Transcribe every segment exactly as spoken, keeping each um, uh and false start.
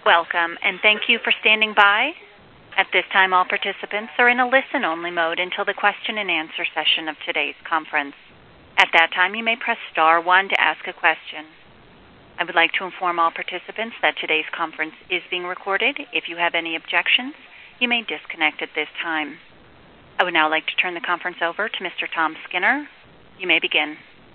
Welcome, and thank you for standing by. At this time, all participants are in a listen-only mode until the question-and-answer session of today's conference. At that time, you may press star one to ask a question. I would like to inform all participants that today's conference is being recorded. If you have any objections, you may disconnect at this time. I would now like to turn the conference over to Mister Tom Skinner. You may begin.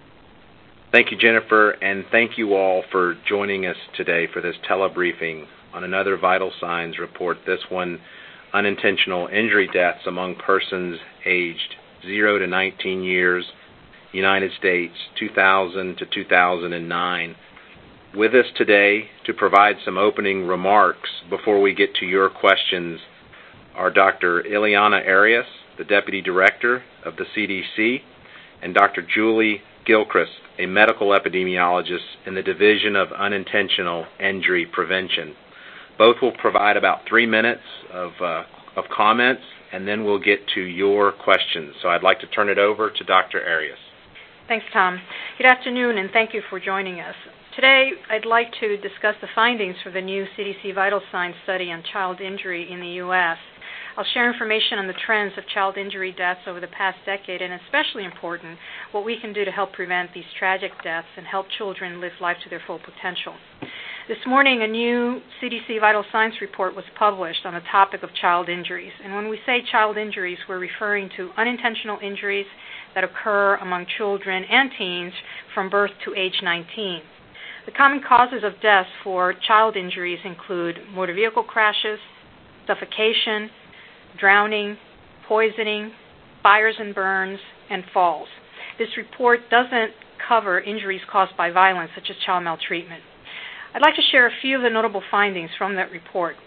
Thank you, Jennifer, and thank you all for joining us today for this telebriefing on another vital signs report, this one unintentional injury deaths among persons aged zero to nineteen years, United States, two thousand to two thousand nine. With us today to provide some opening remarks before we get to your questions are Doctor Ileana Arias, the Deputy Director of the C D C, and Doctor Julie Gilchrist, a medical epidemiologist in the Division of Unintentional Injury Prevention. Both will provide about three minutes of, uh, of comments, and then we'll get to your questions. So I'd like to turn it over to Doctor Arias. Thanks, Tom. Good afternoon, and thank you for joining us. Today, I'd like to discuss the findings for the new C D C Vital Signs study on child injury in the U S I'll share information on the trends of child injury deaths over the past decade, and especially important, what we can do to help prevent these tragic deaths and help children live life to their full potential. This morning, a new C D C Vital Signs report was published on the topic of child injuries. And when we say child injuries, we're referring to unintentional injuries that occur among children and teens from birth to age nineteen. The common causes of death for child injuries include motor vehicle crashes, suffocation, drowning, poisoning, fires and burns, and falls. This report doesn't cover injuries caused by violence, such as child maltreatment. I'd like to share a few of the notable findings from that report.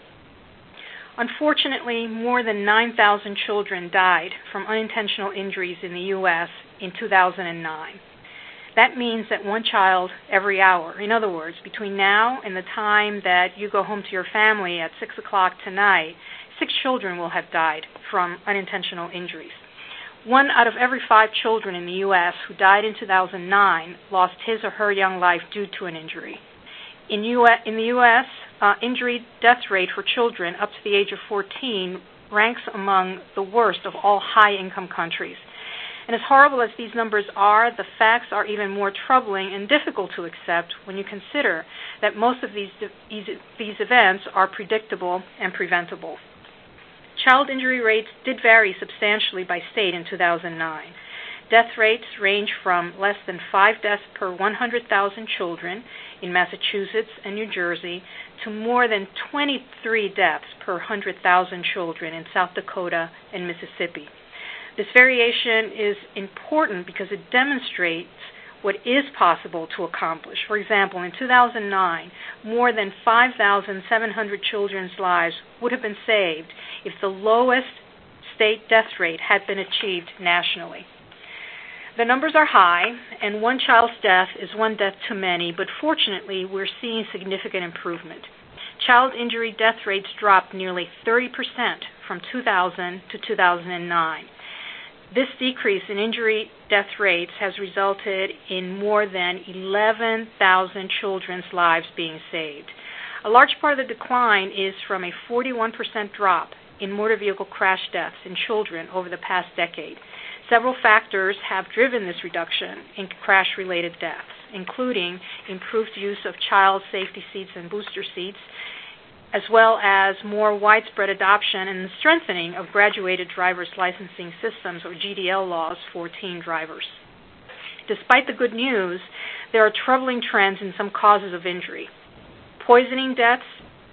Unfortunately, more than nine thousand children died from unintentional injuries in the U S in two thousand nine. That means that one child every hour. In other words, between now and the time that you go home to your family at six o'clock tonight, six children will have died from unintentional injuries. One out of every five children in the U S who died in two thousand nine lost his or her young life due to an injury. In, U S, in the U S, uh, injury death rate for children up to the age of fourteen ranks among the worst of all high-income countries. And as horrible as these numbers are, the facts are even more troubling and difficult to accept when you consider that most of these, these events are predictable and preventable. Child injury rates did vary substantially by state in two thousand nine. Death rates range from less than five deaths per one hundred thousand children in Massachusetts and New Jersey to more than twenty-three deaths per one hundred thousand children in South Dakota and Mississippi. This variation is important because it demonstrates what is possible to accomplish. For example, in two thousand nine, more than five thousand seven hundred children's lives would have been saved if the lowest state death rate had been achieved nationally. The numbers are high, and one child's death is one death too many, but fortunately, we're seeing significant improvement. Child injury death rates dropped nearly thirty percent from two thousand to two thousand nine. This decrease in injury death rates has resulted in more than eleven thousand children's lives being saved. A large part of the decline is from a forty-one percent drop in motor vehicle crash deaths in children over the past decade. Several factors have driven this reduction in crash-related deaths, including improved use of child safety seats and booster seats, as well as more widespread adoption and the strengthening of graduated driver's licensing systems, or G D L laws, for teen drivers. Despite the good news, there are troubling trends in some causes of injury. Poisoning deaths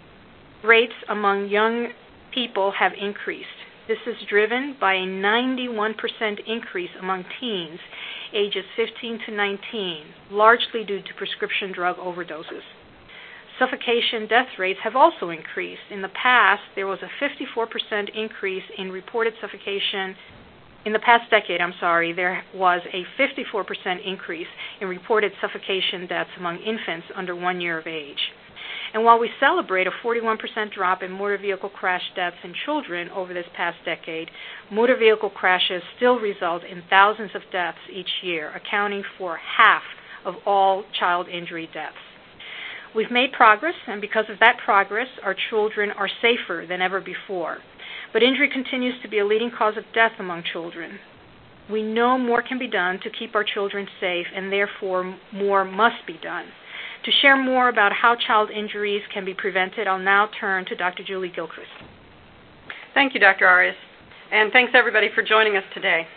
rates among young people have increased. This is driven by a ninety-one percent increase among teens ages fifteen to nineteen, largely due to prescription drug overdoses. Suffocation death rates have also increased. In the past, there was a fifty-four percent increase in reported suffocation. In the past decade, I'm sorry, there was a fifty-four percent increase in reported suffocation deaths among infants under one year of age. And while we celebrate a forty-one percent drop in motor vehicle crash deaths in children over this past decade, motor vehicle crashes still result in thousands of deaths each year, accounting for half of all child injury deaths. We've made progress, and because of that progress, our children are safer than ever before. But injury continues to be a leading cause of death among children. We know more can be done to keep our children safe, and therefore more must be done. To share more about how child injuries can be prevented, I'll now turn to Doctor Julie Gilchrist. Thank you, Doctor Arias, and thanks everybody for joining us today.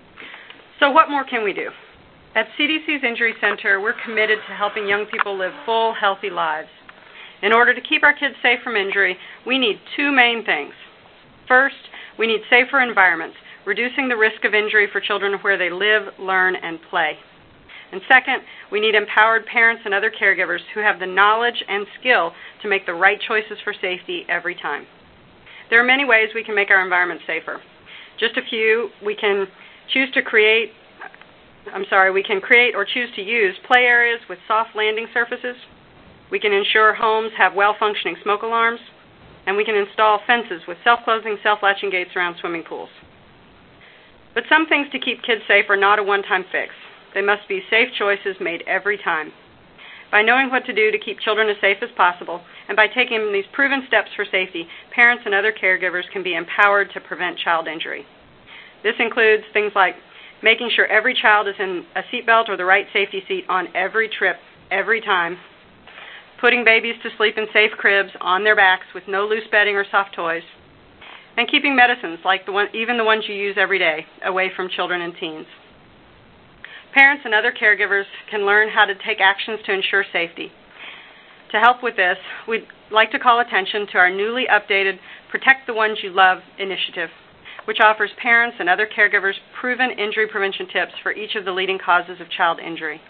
So what more can we do? At C D C's Injury Center, we're committed to helping young people live full, healthy lives. In order to keep our kids safe from injury, we need two main things. First, we need safer environments, reducing the risk of injury for children where they live, learn, and play. And second, we need empowered parents and other caregivers who have the knowledge and skill to make the right choices for safety every time. There are many ways we can make our environment safer. Just a few, we can choose to create, I'm sorry, we can create or choose to use play areas with soft landing surfaces. We can ensure homes have well-functioning smoke alarms, and we can install fences with self-closing, self-latching gates around swimming pools. But some things to keep kids safe are not a one-time fix. They must be safe choices made every time. By knowing what to do to keep children as safe as possible, and by taking these proven steps for safety, parents and other caregivers can be empowered to prevent child injury. This includes things like making sure every child is in a seatbelt or the right safety seat on every trip, every time, putting babies to sleep in safe cribs on their backs with no loose bedding or soft toys, and keeping medicines, like the one, even the ones you use every day, away from children and teens. Parents and other caregivers can learn how to take actions to ensure safety. To help with this, we'd like to call attention to our newly updated Protect the Ones You Love initiative, which offers parents and other caregivers proven injury prevention tips for each of the leading causes of child injury.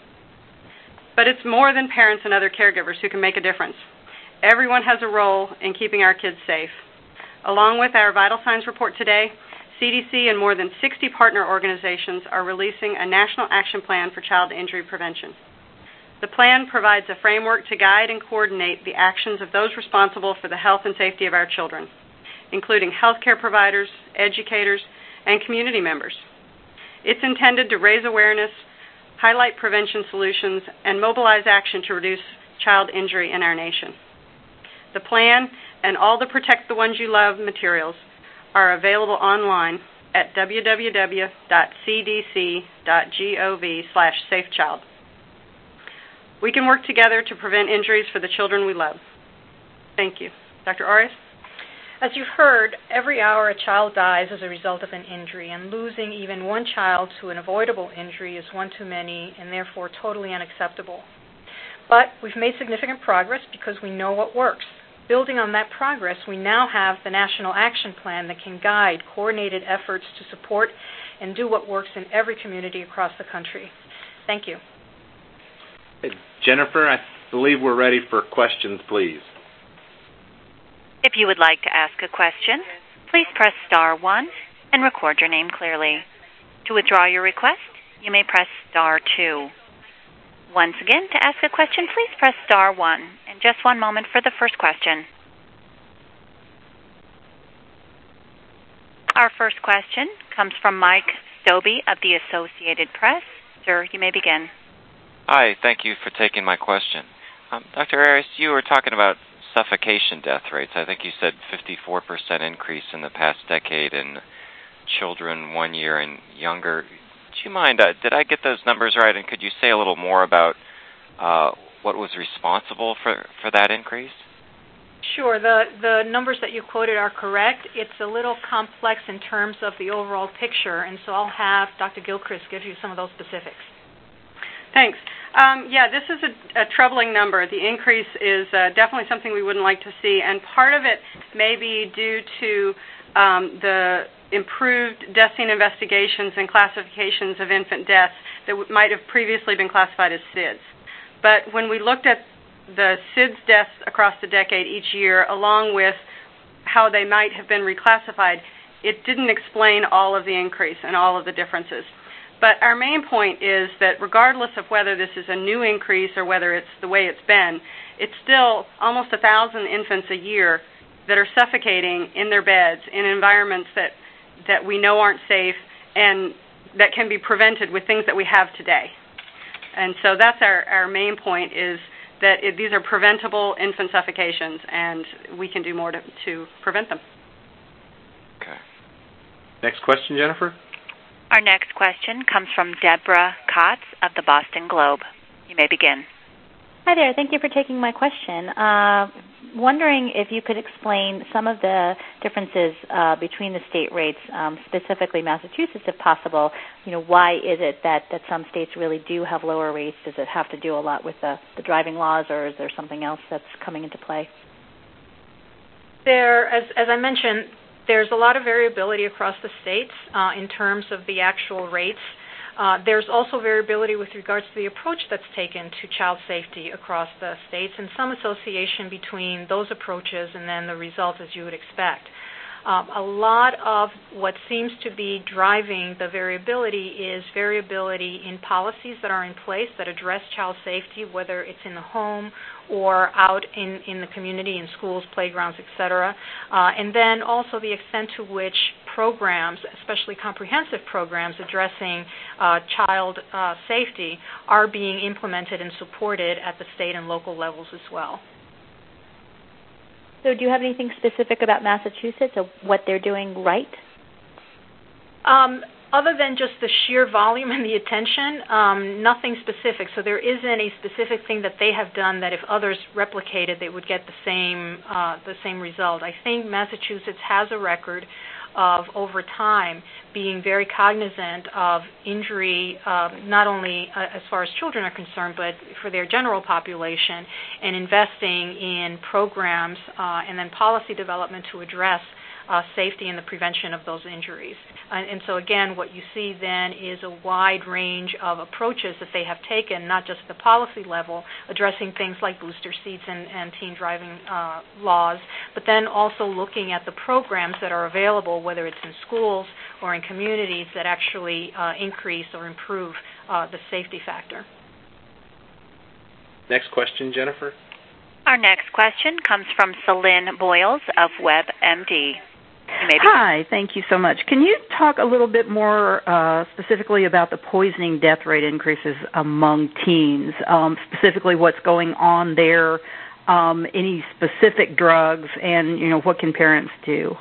But it's more than parents and other caregivers who can make a difference. Everyone has a role in keeping our kids safe. Along with our Vital Signs report today, C D C and more than sixty partner organizations are releasing a national action plan for child injury prevention. The plan provides a framework to guide and coordinate the actions of those responsible for the health and safety of our children, including healthcare providers, educators, and community members. It's intended to raise awareness, highlight prevention solutions, and mobilize action to reduce child injury in our nation. The plan and all the Protect the Ones You Love materials are available online at w w w dot c d c dot gov slash safechild. We can work together to prevent injuries for the children we love. Thank you. Doctor Arias? As you've heard, every hour a child dies as a result of an injury, and losing even one child to an avoidable injury is one too many and therefore totally unacceptable. But we've made significant progress because we know what works. Building on that progress, we now have the National Action Plan that can guide coordinated efforts to support and do what works in every community across the country. Thank you. Hey, Jennifer, I believe we're ready for questions, please. If you would like to ask a question, please press star one and record your name clearly. To withdraw your request, you may press star two. Once again, to ask a question, please press star one. And just one moment for the first question. Our first question comes from Mike Stobbe of the Associated Press. Sir, you may begin. Hi, thank you for taking my question. Um, Doctor Arias, you were talking about suffocation death rates. I think you said fifty-four percent increase in the past decade in children one year and younger. Do you mind, uh, did I get those numbers right, and could you say a little more about uh, what was responsible for, for that increase? Sure. The, the numbers that you quoted are correct. It's a little complex in terms of the overall picture, and so I'll have Doctor Gilchrist give you some of those specifics. Thanks. Um, yeah, this is a, a troubling number. The increase is uh, definitely something we wouldn't like to see, and part of it may be due to um, the improved death scene investigations and classifications of infant deaths that w- might have previously been classified as S I Ds. But when we looked at the S I D S deaths across the decade each year, along with how they might have been reclassified, it didn't explain all of the increase and all of the differences. But our main point is that regardless of whether this is a new increase or whether it's the way it's been, it's still almost one thousand infants a year that are suffocating in their beds in environments that, that we know aren't safe and that can be prevented with things that we have today. And so that's our, our main point, is that it, these are preventable infant suffocations, and we can do more to, to prevent them. Okay. Next question, Jennifer. Our next question comes from Deborah Kotz of the Boston Globe. You may begin. Hi there. Thank you for taking my question. Uh, wondering if you could explain some of the differences uh, between the state rates, um, specifically Massachusetts, if possible. You know, why is it that, that some states really do have lower rates? Does it have to do a lot with the, the driving laws, or is there something else that's coming into play? There, as, as I mentioned, there's a lot of variability across the states uh, in terms of the actual rates. Uh, there's also variability with regards to the approach that's taken to child safety across the states, and some association between those approaches and then the results as you would expect. Um, a lot of what seems to be driving the variability is variability in policies that are in place that address child safety, whether it's in the home or out in, in the community, in schools, playgrounds, et cetera. Uh, and then also the extent to which programs, especially comprehensive programs addressing uh, child uh, safety, are being implemented and supported at the state and local levels as well. So do you have anything specific about Massachusetts or what they're doing right? Um, other than just the sheer volume and the attention, um, nothing specific. So there isn't a specific thing that they have done that if others replicated, they would get the same uh, the same result. I think Massachusetts has a record of, over time, being very cognizant of injury, uh, not only uh, as far as children are concerned, but for their general population, and investing in programs uh, and then policy development to address uh, safety and the prevention of those injuries. And, and so, again, what you see then is a wide range of approaches that they have taken, not just at the policy level, addressing things like booster seats and, and teen driving uh, laws, but then also looking at the programs that are available, whether it's in schools or in communities, that actually uh, increase or improve uh, the safety factor. Next question, Jennifer. Our next question comes from Celine Boyles of WebMD. Hi, thank you so much. Can you talk a little bit more uh, specifically about the poisoning death rate increases among teens, um, specifically what's going on there, um, any specific drugs, and, you know, what can parents do?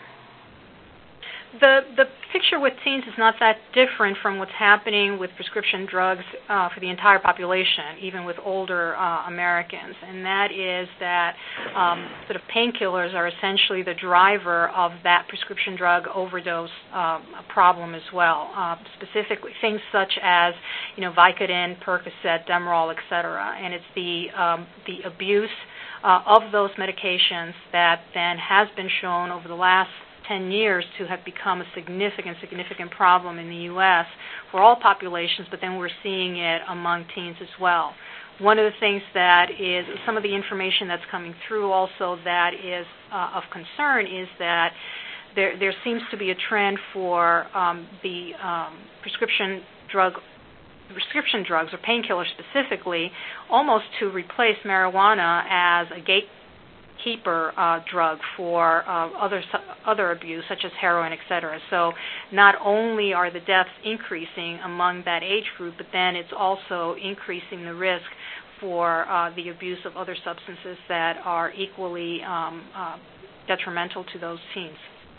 The the picture with teens is not that different from what's happening with prescription drugs uh, for the entire population, even with older uh, Americans, and that is that um, sort of painkillers are essentially the driver of that prescription drug overdose uh, problem as well. Uh, specifically, things such as, you know, Vicodin, Percocet, Demerol, et cetera, and it's the um, the abuse uh, of those medications that then has been shown over the last ten years to have become a significant, significant problem in the U S for all populations, but then we're seeing it among teens as well. One of the things that is, some of the information that's coming through also that is uh, of concern is that there, there seems to be a trend for um, the um, prescription drug prescription drugs or painkillers specifically almost to replace marijuana as a gate keeper uh, drug for uh, other other abuse, such as heroin, et cetera. So not only are the deaths increasing among that age group, but then it's also increasing the risk for uh, the abuse of other substances that are equally um, uh, detrimental to those teens.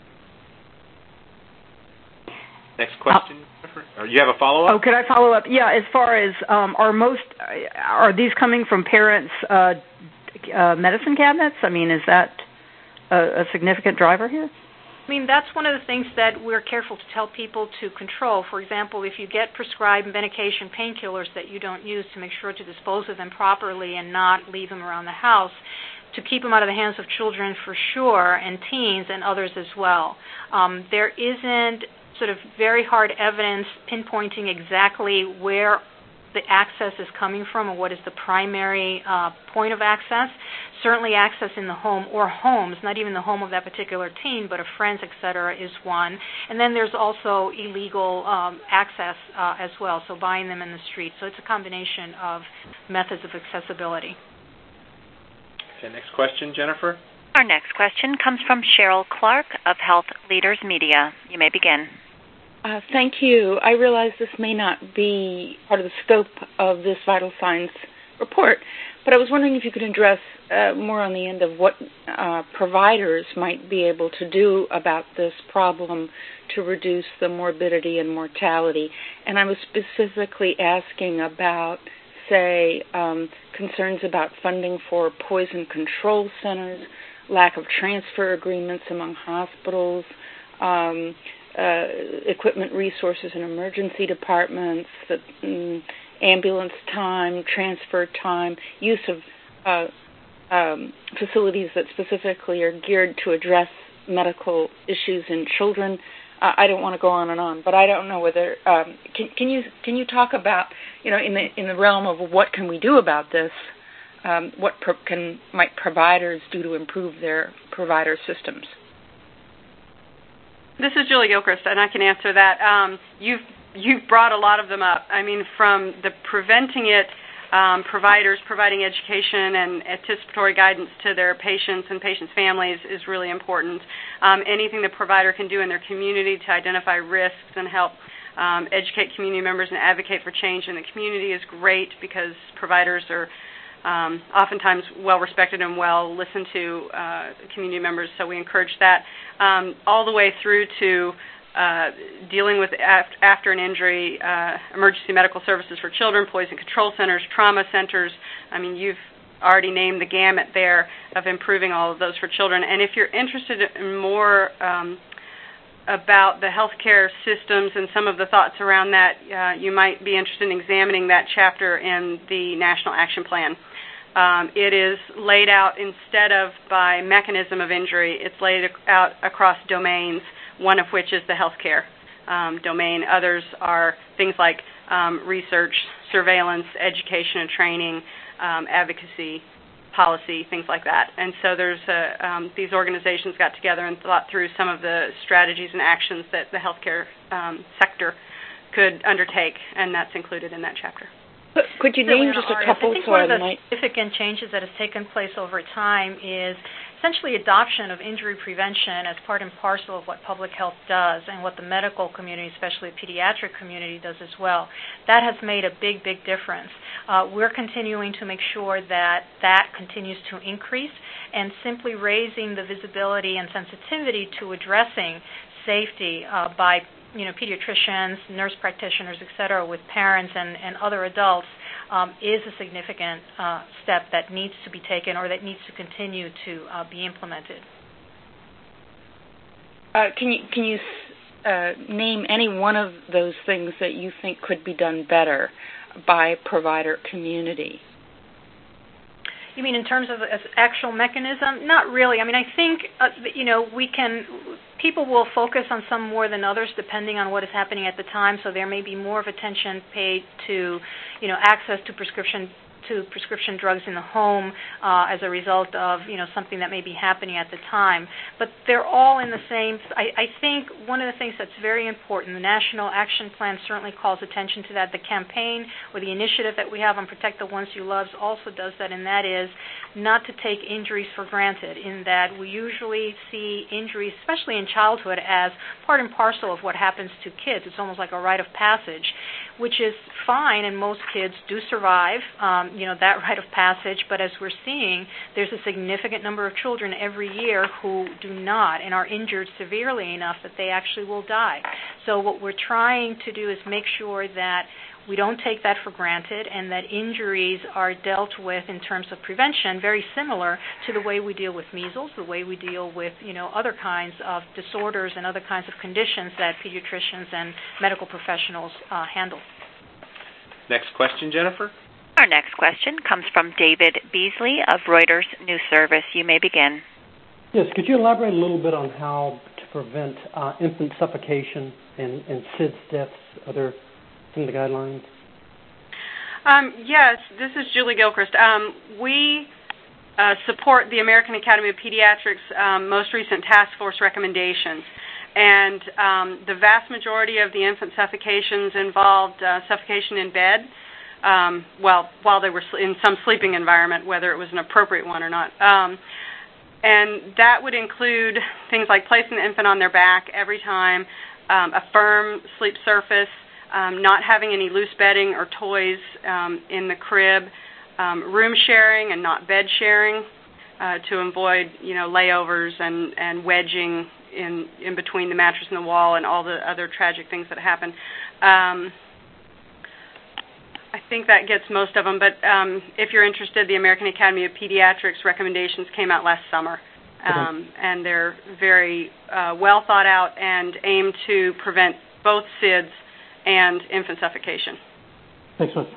Next question. Or you have a follow-up? Oh, could I follow up? Yeah, as far as um, are most are these coming from parents' uh, Uh, medicine cabinets? I mean, is that a, a significant driver here? I mean, that's one of the things that we're careful to tell people to control. For example, if you get prescribed medication painkillers that you don't use, to make sure to dispose of them properly and not leave them around the house, to keep them out of the hands of children for sure, and teens and others as well. Um, there isn't sort of very hard evidence pinpointing exactly where the access is coming from or what is the primary uh, point of access. Certainly access in the home or homes, not even the home of that particular teen, but of friends, et cetera, is one. And then there's also illegal um, access uh, as well, so buying them in the street. So it's a combination of methods of accessibility. Okay, next question, Jennifer. Our next question comes from Cheryl Clark of Health Leaders Media. You may begin. Uh, thank you. I realize this may not be part of the scope of this Vital Signs report. But I was wondering if you could address uh, more on the end of what uh, providers might be able to do about this problem to reduce the morbidity and mortality. And I was specifically asking about, say, um, concerns about funding for poison control centers, lack of transfer agreements among hospitals, um, uh, equipment resources in emergency departments, the, um, ambulance time, transfer time, use of uh, um, facilities that specifically are geared to address medical issues in children. Uh, I don't want to go on and on, but I don't know whether um, can, can you can you talk about, you know, in the in the realm of what can we do about this? Um, what pro- can might providers do to improve their provider systems? This is Julie Gilchrist, and I can answer that. Um, you've you've brought a lot of them up. I mean, from the preventing it, um, providers providing education and anticipatory guidance to their patients and patients' families is really important. Um, anything the provider can do in their community to identify risks and help um, educate community members and advocate for change in the community is great, because providers are Um, oftentimes well-respected and well-listened to uh, community members, so we encourage that, um, all the way through to uh, dealing with af- after an injury, uh, emergency medical services for children, poison control centers, trauma centers. I mean, you've already named the gamut there of improving all of those for children. And if you're interested in more um, about the healthcare systems and some of the thoughts around that, uh, you might be interested in examining that chapter in the National Action Plan. Um, it is laid out, instead of by mechanism of injury, it's laid out across domains, one of which is the healthcare um, domain. Others are things like um, research, surveillance, education and training, um, advocacy, policy, things like that. And so there's a, um, these organizations got together and thought through some of the strategies and actions that the healthcare um, sector could undertake, and that's included in that chapter. Could you name just a couple? I think so one of I the might... significant changes that has taken place over time is essentially adoption of injury prevention as part and parcel of what public health does and what the medical community, especially the pediatric community, does as well. That has made a big, big difference. Uh, we're continuing to make sure that that continues to increase, and simply raising the visibility and sensitivity to addressing safety uh, by you know, pediatricians, nurse practitioners, et cetera, with parents and, and other adults um, is a significant uh, step that needs to be taken, or that needs to continue to uh, be implemented. Uh, can you can you uh, name any one of those things that you think could be done better by provider community? You mean in terms of an actual mechanism? Not really. I mean, I think, uh, you know, we can, people will focus on some more than others depending on what is happening at the time, so there may be more of attention paid to, you know, access to prescription to prescription drugs in the home uh, as a result of, you know, something that may be happening at the time. But they're all in the same, I, I think one of the things that's very important, the National Action Plan certainly calls attention to that. The campaign or the initiative that we have on Protect the Ones You Love also does that, and that is not to take injuries for granted, in that we usually see injuries, especially in childhood, as part and parcel of what happens to kids. It's almost like a rite of passage, which is fine, and most kids do survive, um, you know, that rite of passage. But as we're seeing, there's a significant number of children every year who do not and are injured severely enough that they actually will die. So what we're trying to do is make sure that we don't take that for granted, and that injuries are dealt with in terms of prevention very similar to the way we deal with measles, the way we deal with, you know, other kinds of disorders and other kinds of conditions that pediatricians and medical professionals uh, handle. Next question, Jennifer. Our next question comes from David Beasley of Reuters News Service. You may begin. Yes, could you elaborate a little bit on how to prevent uh, infant suffocation and, and S I D S deaths? Are there some of the guidelines? Um, yes, this is Julie Gilchrist. Um, we uh, support the American Academy of Pediatrics' um, most recent task force recommendations. And um, the vast majority of the infant suffocations involved uh, suffocation in bed, um, well, while they were in some sleeping environment, whether it was an appropriate one or not. Um, and that would include things like placing the infant on their back every time, um, a firm sleep surface, Um, not having any loose bedding or toys um, in the crib, um, room sharing and not bed sharing uh, to avoid, you know, layovers and, and wedging in, in between the mattress and the wall and all the other tragic things that happen. Um, I think that gets most of them, but um, if you're interested, the American Academy of Pediatrics recommendations came out last summer, um, okay. and they're very uh, well thought out and aim to prevent both S I D S and infant suffocation. Thanks, much.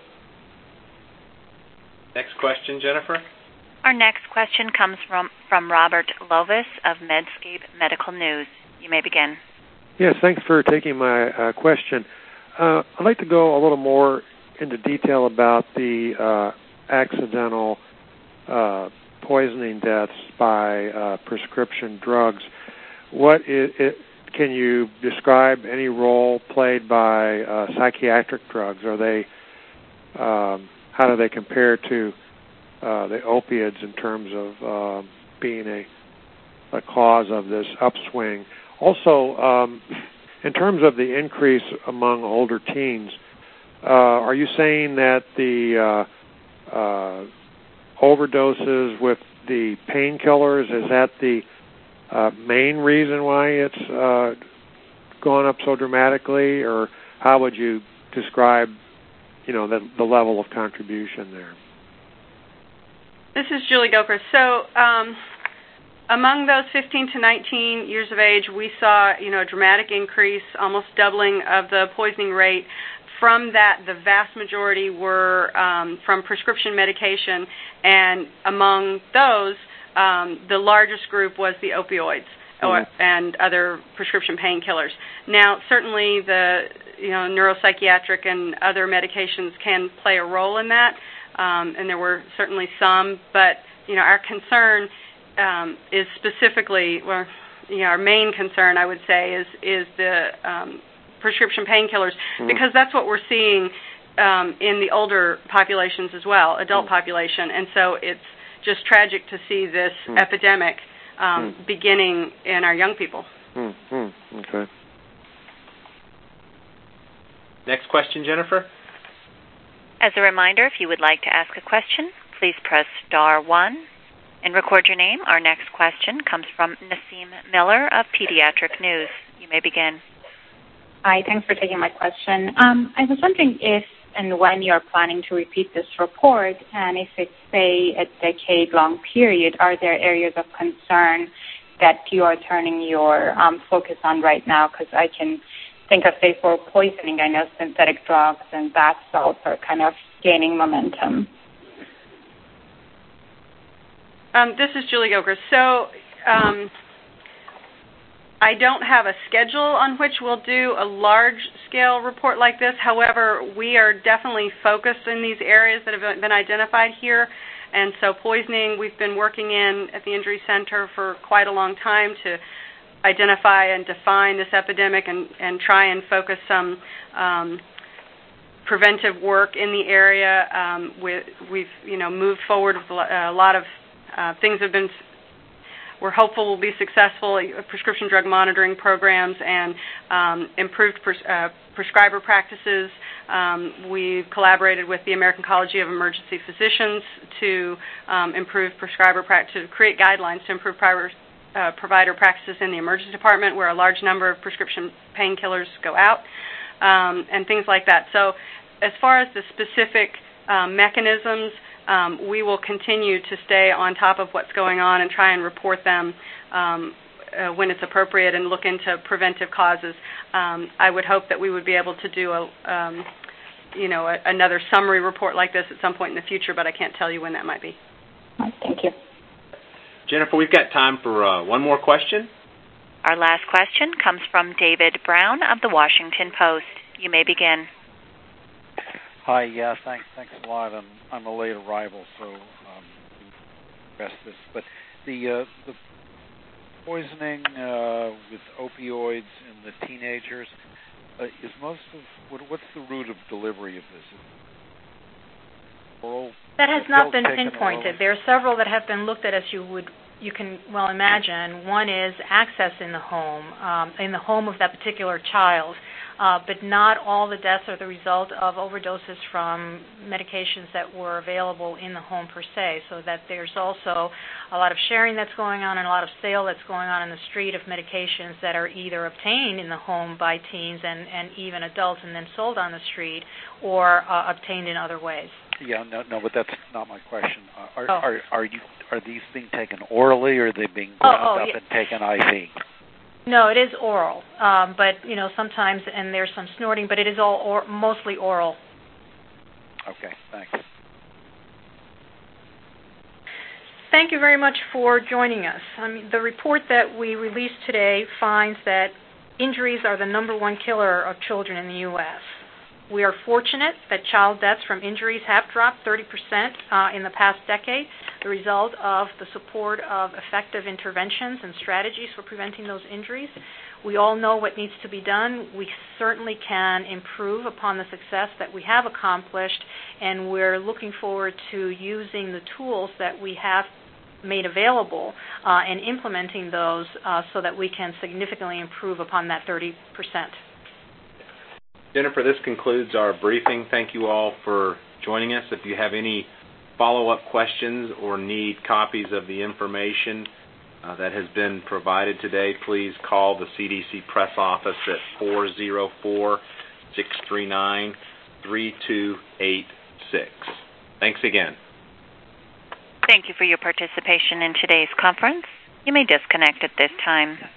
Next question, Jennifer. Our next question comes from, from Robert Lovis of Medscape Medical News. You may begin. Yes, thanks for taking my uh, question. Uh, I'd like to go a little more into detail about the uh, accidental uh, poisoning deaths by uh, prescription drugs. What is it, can you describe any role played by uh, psychiatric drugs? Are they um, how do they compare to uh, the opiates in terms of uh, being a, a cause of this upswing? Also, um, in terms of the increase among older teens, Uh, are you saying that the uh, uh, overdoses with the painkillers, is that the uh, main reason why it's uh, gone up so dramatically, or how would you describe, you know, the, the level of contribution there? This is Julie Gilchrist. So um, among those fifteen to nineteen years of age, we saw, you know, a dramatic increase, almost doubling of the poisoning rate. From that, the vast majority were um, from prescription medication, and among those, um, the largest group was the opioids mm-hmm. or, and other prescription painkillers. Now, certainly the you know neuropsychiatric and other medications can play a role in that, um, and there were certainly some, but you know our concern um, is specifically, well, you know, our main concern, I would say, is is the um, prescription painkillers, mm-hmm. because that's what we're seeing um, in the older populations as well, adult mm-hmm. population. And so it's just tragic to see this mm-hmm. epidemic um, mm-hmm. beginning in our young people. Mm-hmm. Okay. Next question, Jennifer. As a reminder, if you would like to ask a question, please press star one and record your name. Our next question comes from Nasim Miller of Pediatric News. You may begin. Hi, thanks for taking my question. Um, I was wondering if and when you're planning to repeat this report, and if it's, say, a decade-long period, are there areas of concern that you are turning your um, focus on right now? Because I can think of, say, for poisoning, I know synthetic drugs and bath salts are kind of gaining momentum. Um, this is Julie Gilchrist. So um, I don't have a schedule on which we'll do a large-scale report like this. However, we are definitely focused in these areas that have been identified here. And so poisoning, we've been working in at the Injury Center for quite a long time to identify and define this epidemic and, and try and focus some um, preventive work in the area. Um, with, we've, you know, moved forward with a lot of uh, things have been We're hopeful will be successful, prescription drug monitoring programs and um, improved pres- uh, prescriber practices. Um, we've collaborated with the American College of Emergency Physicians to um, improve prescriber practice, to create guidelines to improve private, uh, provider practices in the emergency department, where a large number of prescription painkillers go out, um, and things like that. So as far as the specific um, mechanisms, Um, we will continue to stay on top of what's going on and try and report them um, uh, when it's appropriate and look into preventive causes. Um, I would hope that we would be able to do a, um, you know, a, another summary report like this at some point in the future, but I can't tell you when that might be. Thank you. Jennifer, we've got time for uh, one more question. Our last question comes from David Brown of the Washington Post. You may begin. Hi, yeah, thanks, thanks a lot. I'm, I'm a late arrival, so um, address this. But the uh, the poisoning uh, with opioids in the teenagers uh, is most of what, what's the route of delivery of this? Oral? That has not been pinpointed. There are several that have been looked at, as you would you can well imagine. One is access in the home, um, in the home of that particular child. Uh, but not all the deaths are the result of overdoses from medications that were available in the home per se, so that there's also a lot of sharing that's going on and a lot of sale that's going on in the street of medications that are either obtained in the home by teens and, and even adults and then sold on the street, or uh, obtained in other ways. Yeah, no, no, but that's not my question. Are oh. are, are you are these being taken orally, or are they being ground oh, oh, up yeah. and taken I V? No, it is oral, um, but you know sometimes, and there's some snorting, but it is all or, mostly oral. Okay, thanks. Thank you very much for joining us. I mean, the report that we released today finds that injuries are the number one killer of children in the U S We are fortunate that child deaths from injuries have dropped thirty percent uh, in the past decade, the result of the support of effective interventions and strategies for preventing those injuries. We all know what needs to be done. We certainly can improve upon the success that we have accomplished, and we're looking forward to using the tools that we have made available uh, and implementing those uh, so that we can significantly improve upon that thirty percent. Jennifer, this concludes our briefing. Thank you all for joining us. If you have any follow-up questions or need copies of the information uh, that has been provided today, please call the C D C press office at four oh four, six three nine, three two eight six. Thanks again. Thank you for your participation in today's conference. You may disconnect at this time.